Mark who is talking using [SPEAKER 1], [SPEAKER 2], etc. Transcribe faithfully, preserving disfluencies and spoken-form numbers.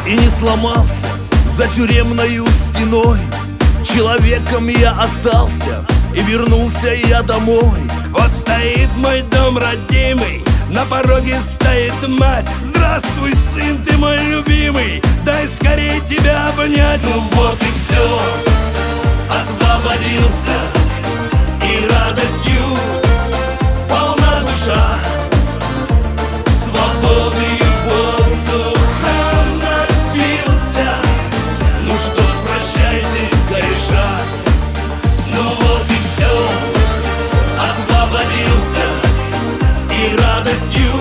[SPEAKER 1] и не сломался за тюремною стеной. Человеком я остался, и вернулся я домой.
[SPEAKER 2] Вот стоит мой дом родимый, на пороге стоит мать. Здравствуй, сын, ты мой любимый, дай скорей тебя обнять.
[SPEAKER 1] Ну вот и все, освободился, и радостью полна душа. Свободный воздухом напился. Ну что ж, прощайте, кореша. Ну вот и все, освободился, и радостью